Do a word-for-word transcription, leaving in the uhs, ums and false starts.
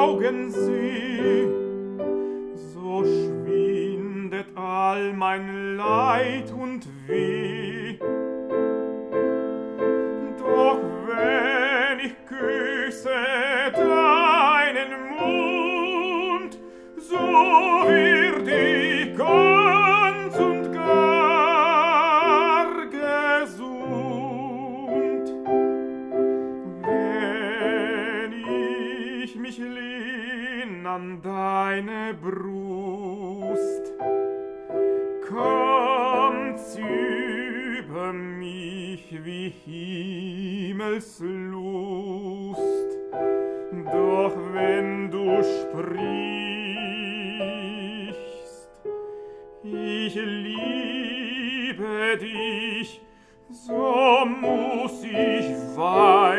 Augen seh, so schwindet all mein Leid und Weh. Doch wenn ich küsse deinen Mund, so wird ich ganz und gar gesund. Wenn ich mich lehn an deine Brust, kommt's über mich wie Himmelslust. Doch wenn du sprichst, ich liebe dich, so muss ich weinen.